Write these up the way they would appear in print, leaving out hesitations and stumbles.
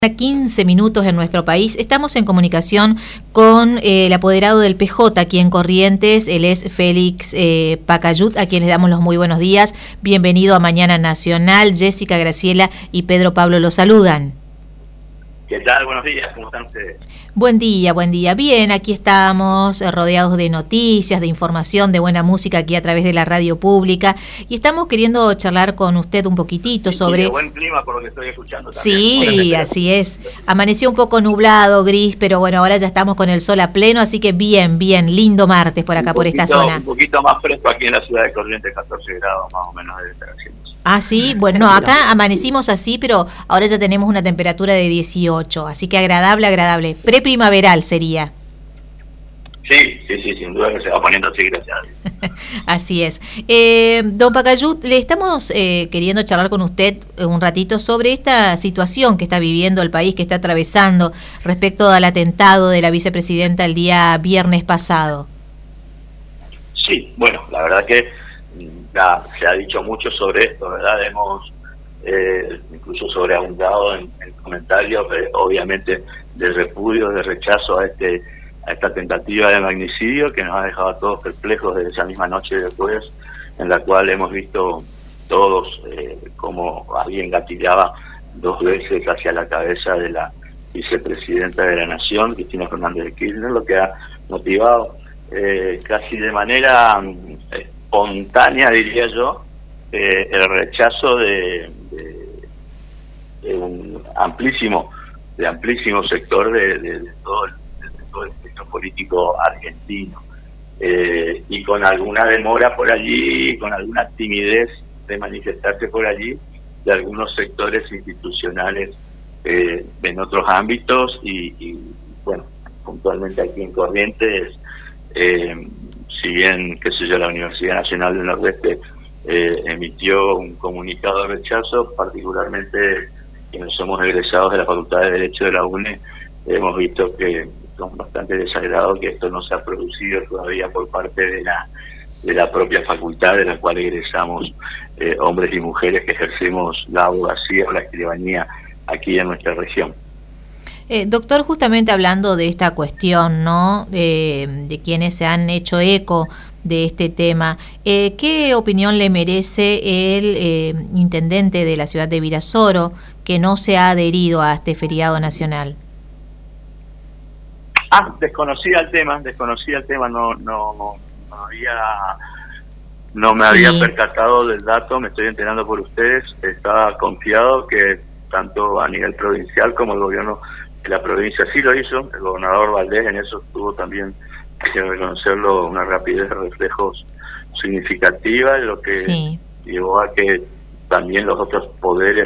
15 minutos en nuestro país. Estamos en comunicación con el apoderado del PJ aquí en Corrientes. Él es Félix Pacayut, a quien les damos los muy buenos días. Bienvenido a Mañana Nacional. Jessica, Graciela y Pedro Pablo los saludan. ¿Qué tal? Buenos días, ¿cómo están ustedes? Buen día, buen día. Bien, aquí estamos rodeados de noticias, de información, de buena música aquí a través de la radio pública y estamos queriendo charlar con usted un poquitito sobre... Y de buen clima por lo que estoy escuchando también. Sí, así es. Amaneció un poco nublado, gris, pero bueno, ahora ya estamos con el sol a pleno, así que bien, lindo martes por acá, por esta zona. Un poquito más fresco aquí en la ciudad de Corrientes, 14 grados más o menos de temperatura. Ah, sí, bueno, no, acá amanecimos así, pero ahora ya tenemos una temperatura de 18, así que agradable, preprimaveral sería. Sí, sin duda que se va poniendo así, gracias a Dios. Así es. Don Pacayut, le estamos queriendo charlar con usted un ratito sobre esta situación que está viviendo el país, que está atravesando respecto al atentado de la vicepresidenta el día viernes pasado. Sí, bueno, la verdad que se ha dicho mucho sobre esto, ¿verdad? Hemos incluso sobreabundado en comentarios, obviamente, de repudio, de rechazo a esta tentativa de magnicidio que nos ha dejado a todos perplejos desde esa misma noche de jueves, en la cual hemos visto todos cómo alguien gatillaba 2 veces hacia la cabeza de la vicepresidenta de la Nación, Cristina Fernández de Kirchner, lo que ha motivado casi de manera espontánea, diría yo, el rechazo de un amplísimo sector de todo el espectro político argentino, y con alguna demora por allí, con alguna timidez de manifestarse por allí de algunos sectores institucionales en otros ámbitos y bueno, puntualmente aquí en Corrientes, si bien, la Universidad Nacional del Nordeste emitió un comunicado de rechazo, particularmente quienes somos egresados de la Facultad de Derecho de la UNE, hemos visto que con bastante desagrado que esto no se ha producido todavía por parte de la propia facultad, de la cual egresamos hombres y mujeres que ejercemos la abogacía o la escribanía aquí en nuestra región. Doctor, justamente hablando de esta cuestión, ¿no? De quienes se han hecho eco de este tema, ¿qué opinión le merece el intendente de la ciudad de Virasoro que no se ha adherido a este feriado nacional? Desconocía el tema, no me había percatado del dato, me estoy enterando por ustedes. Estaba confiado que tanto a nivel provincial como el gobierno de la provincia sí lo hizo. El gobernador Valdés en eso tuvo también, hay que reconocerlo, una rapidez de reflejos significativa, lo que llevó a que también los otros poderes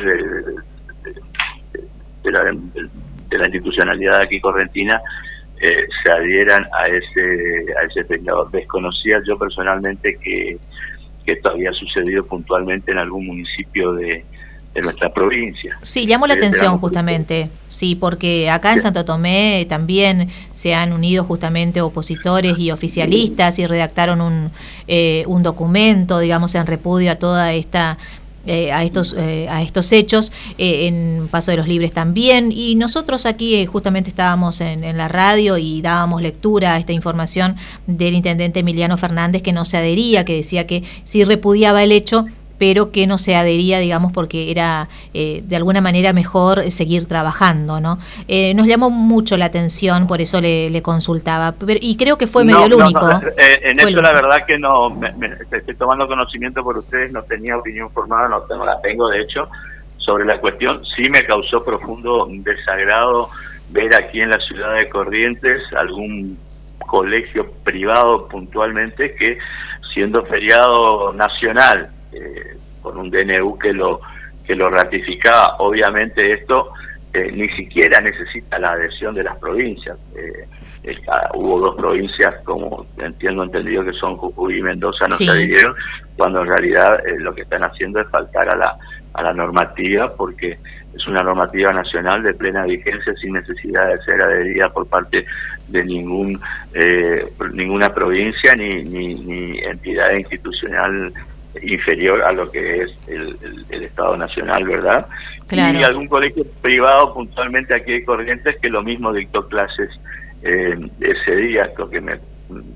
de la institucionalidad aquí correntina se adhieran a ese feriado. Desconocía yo personalmente que esto había sucedido puntualmente en algún municipio de nuestra provincia. Sí, llamó la atención justamente, sí, porque acá en Santo Tomé también se han unido justamente opositores y oficialistas y redactaron un documento, digamos, en repudio a toda esta a estos hechos, en Paso de los Libres también, y nosotros aquí justamente estábamos en la radio y dábamos lectura a esta información del intendente Emiliano Fernández, que no se adhería, que decía que sí repudiaba el hecho, pero que no se adhería, digamos, porque era de alguna manera mejor seguir trabajando, ¿no? Nos llamó mucho la atención, por eso le consultaba, y creo que fue medio el único. En eso la verdad que no, estoy tomando conocimiento por ustedes, no tenía opinión formada, no la tengo de hecho, sobre la cuestión. Sí me causó profundo desagrado ver aquí en la ciudad de Corrientes algún colegio privado puntualmente que, siendo feriado nacional, con un DNU que lo ratificaba, obviamente esto ni siquiera necesita la adhesión de las provincias. Hubo 2 provincias, como entendido que son Jujuy y Mendoza, no se adhirieron, cuando en realidad lo que están haciendo es faltar a la normativa, porque es una normativa nacional de plena vigencia sin necesidad de ser adherida por parte de ninguna provincia ni entidad institucional inferior a lo que es el Estado Nacional, ¿verdad? Claro. Y algún colegio privado puntualmente aquí de Corrientes que lo mismo dictó clases ese día, lo que me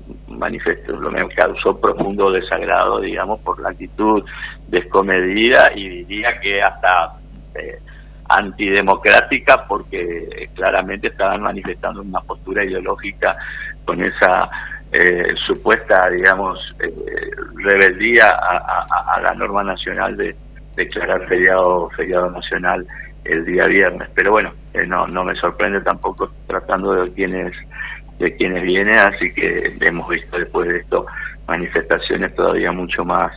causó profundo desagrado, digamos, por la actitud descomedida y diría que hasta antidemocrática, porque claramente estaban manifestando una postura ideológica con esa supuesta, digamos, rebeldía a la norma nacional de declarar feriado nacional el día viernes. Pero bueno, no me sorprende tampoco tratando de quiénes vienen, así que hemos visto después de esto manifestaciones todavía mucho más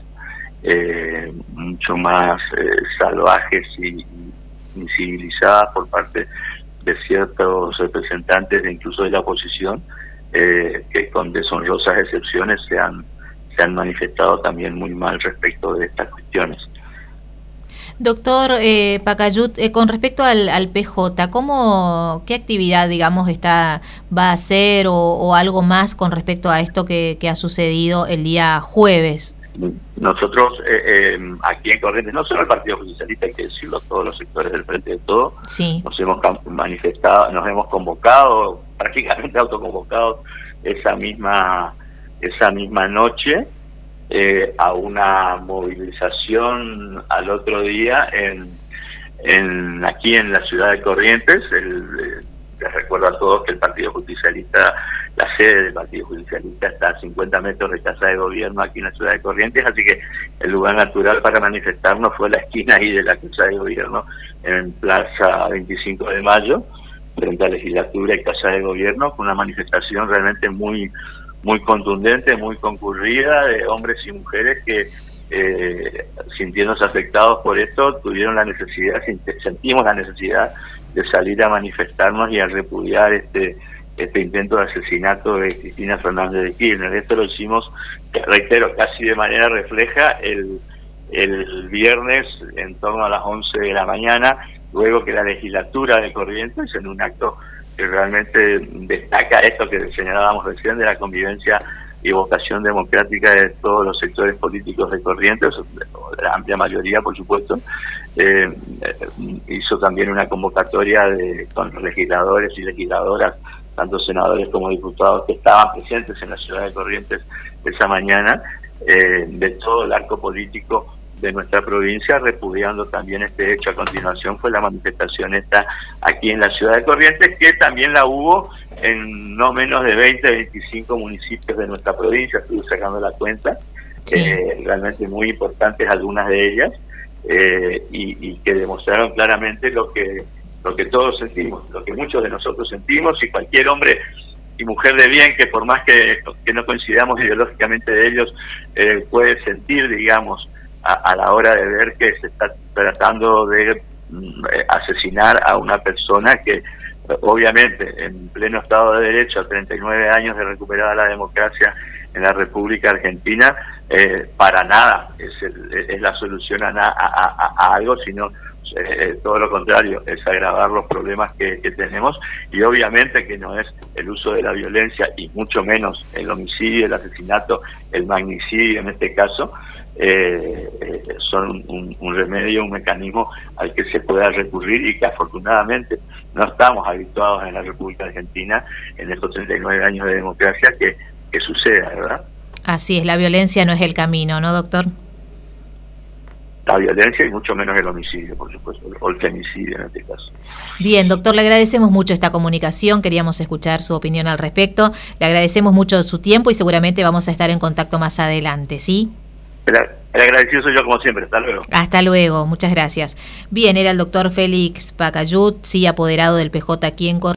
salvajes y incivilizadas por parte de ciertos representantes incluso de la oposición, que con deshonrosas excepciones se han manifestado también muy mal respecto de estas cuestiones. Doctor Pacayut, con respecto al PJ, ¿qué actividad, digamos, va a hacer o algo más con respecto a esto que ha sucedido el día jueves? Nosotros aquí en Corrientes, no solo el Partido Justicialista, hay que decirlo, todos los sectores del Frente de Todo, sí, nos hemos manifestado, nos hemos convocado, prácticamente autoconvocados esa misma noche a una movilización al otro día aquí en la ciudad de Corrientes. Les recuerdo a todos que el Partido Justicialista, la sede del Partido Justicialista está a 50 metros de Casa de Gobierno aquí en la ciudad de Corrientes, así que el lugar natural para manifestarnos fue la esquina ahí de la Casa de Gobierno, en Plaza 25 de Mayo, frente a la Legislatura y Casa de Gobierno, con una manifestación realmente muy contundente, muy concurrida, de hombres y mujeres que, sintiéndose afectados por esto, sentimos la necesidad de salir a manifestarnos y a repudiar este intento de asesinato de Cristina Fernández de Kirchner. Esto lo hicimos, reitero, casi de manera refleja el viernes en torno a las 11 de la mañana, luego que la legislatura de Corrientes, en un acto que realmente destaca esto que señalábamos recién de la convivencia y vocación democrática de todos los sectores políticos de Corrientes, de la amplia mayoría, por supuesto, hizo también una convocatoria con legisladores y legisladoras, tanto senadores como diputados, que estaban presentes en la ciudad de Corrientes esa mañana, de todo el arco político de nuestra provincia, repudiando también este hecho. A continuación fue la manifestación esta aquí en la ciudad de Corrientes, que también la hubo en no menos de 25 municipios de nuestra provincia. Estuve sacando la cuenta, sí, realmente muy importantes algunas de ellas, y que demostraron claramente lo que todos sentimos, lo que muchos de nosotros sentimos, y cualquier hombre y mujer de bien que, por más que no coincidamos ideológicamente de ellos, puede sentir, digamos, a la hora de ver que se está tratando de asesinar a una persona que obviamente en pleno Estado de Derecho, a 39 años de recuperada la democracia en la República Argentina, para nada es la solución a algo, sino todo lo contrario, es agravar los problemas que tenemos, y obviamente que no es el uso de la violencia, y mucho menos el homicidio, el asesinato, el magnicidio en este caso, son un remedio, un mecanismo al que se pueda recurrir, y que afortunadamente no estamos habituados en la República Argentina, en estos 39 años de democracia, que suceda, ¿verdad? Así es, la violencia no es el camino, ¿no, doctor? La violencia y mucho menos el homicidio, por supuesto, o el femicidio en este caso. Bien, doctor, le agradecemos mucho esta comunicación, queríamos escuchar su opinión al respecto, le agradecemos mucho su tiempo y seguramente vamos a estar en contacto más adelante, ¿sí? El agradecido soy yo, como siempre. Hasta luego. Hasta luego, muchas gracias. Bien, era el doctor Félix Pacayut, sí, apoderado del PJ aquí en Corrientes.